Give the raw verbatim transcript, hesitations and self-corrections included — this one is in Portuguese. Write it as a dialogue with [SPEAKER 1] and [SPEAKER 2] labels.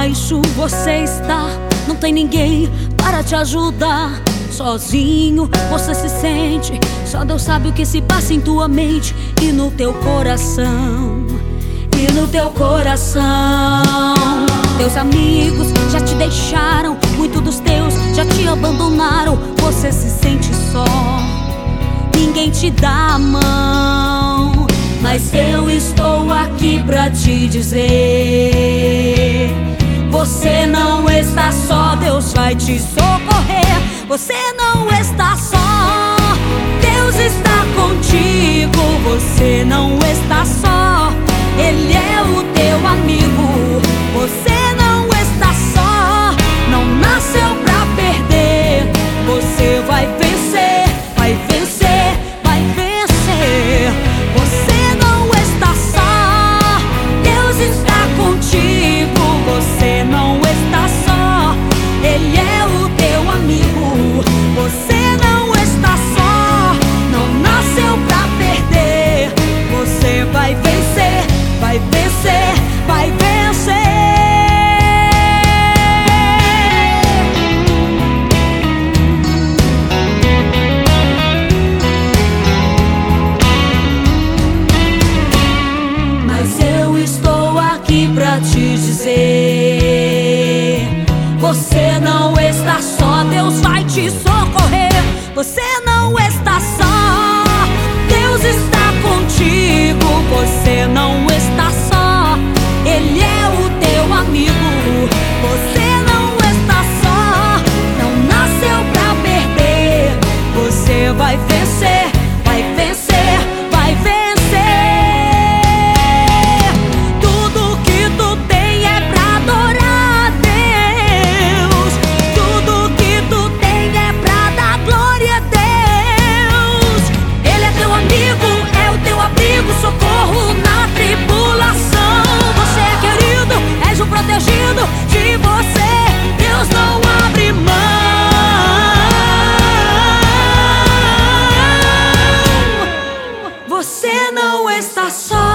[SPEAKER 1] baixo você está, não tem ninguém para te ajudar. Sozinho você se sente, só Deus sabe o que se passa em tua mente e no teu coração. E no teu coração. Teus amigos já te deixaram, muitos dos teus já te abandonaram. Você se sente só, ninguém te dá a mão. Mas eu estou aqui pra te dizer: você não está só, Deus vai te socorrer. Você não está só, Deus está contigo. Você não está só, Ele é o teu amigo. Você não está só, não nasceu pra perder. Você vai vencer, vai vencer, vai vencer. Você não está só, Deus está contigo. Você não está só, Ele é o teu amigo. Você não está só, não nasceu pra perder. Você vai vencer, vai vencer, vai vencer. Mas eu estou aqui pra te dizer: você não está só, Deus vai te socorrer. Você não está só, Deus está contigo. Você não está só, Ele é o teu amigo. Você não está só, não nasceu pra perder. Você vai vencer, vai vencer, vai vencer. Tudo que tu tem é pra adorar a Deus. Tudo que tu tem é pra dar glória a Deus. Ele é teu amigo, é o teu abrigo, socorro na tribulação. Você é querido, és o protegido de você. Deus não abre mão. Você não está só.